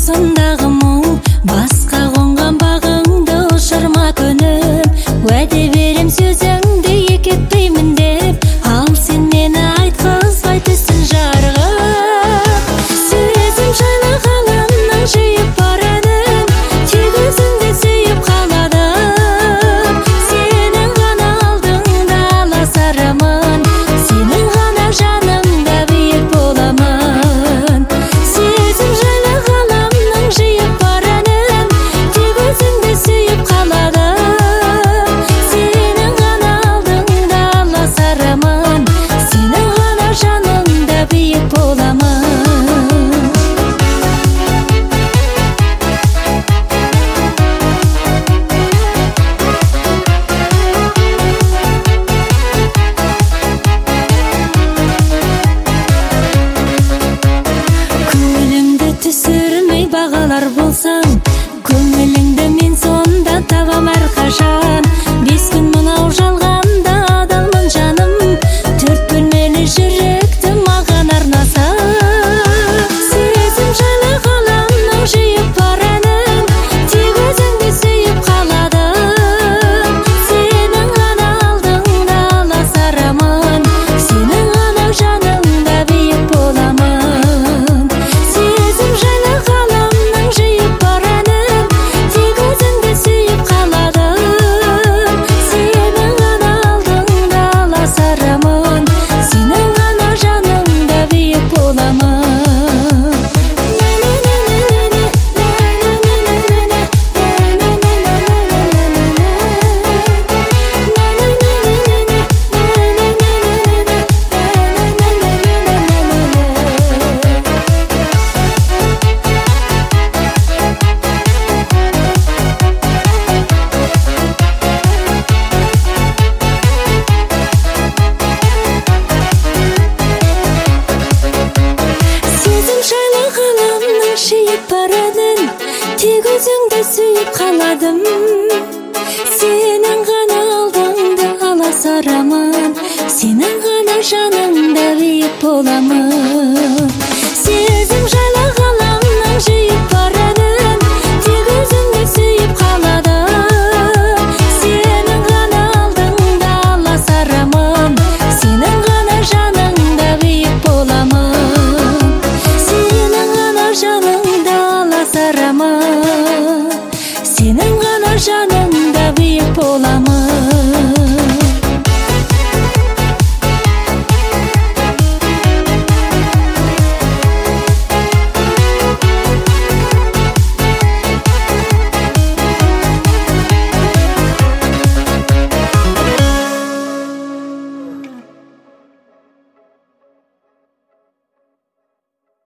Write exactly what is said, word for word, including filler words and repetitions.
сондағы мұң, басқа қонған бағыңды ұшырма күнім. Уәде берем сөзіңді екі етпеймін деп, ал сен мені айтқызбай түсін жарғып. Сөзім жайлы ғаламның жиып барадым, тек өзіңді сүйіп қаладым. Сенің ғана алдыңда аласарамын, сенің ғана жанымда биік боламын. Сөзім жайлы ғаламның жиып барадым, тек өзіңді сүйіп қаладым. Сенің ғана алдыңда аласарамын, сенің ғана жанымда биік боламын. Көңіліңді түсірмей бағалар болсаң, көңіліңді мен сонда табам әрқашан. Бес күн мынау жалғанда адалмын жаным, төрт бөлмелі жүректі маған арнасаң. Сөзім жайлы ғаламның жиып барадым, тек өзіңді сүйіп қаладым. Сенің ғана алдыңда аласарамын, сенің ғана жанымда биік боламын. Сөзім жайлы ғаламның жиып барадым, тек өзіңді сүйіп қаладым. Сенің ғана алдыңда аласарамын, сенің ғана жанымда биік боламын. Сөзім жайлы ғаламның жиып барадым, тек өзіңді сүйіп қаладым. Сенің ғана алдыңда аласарамын, сенің ғана жанымда биік боламын.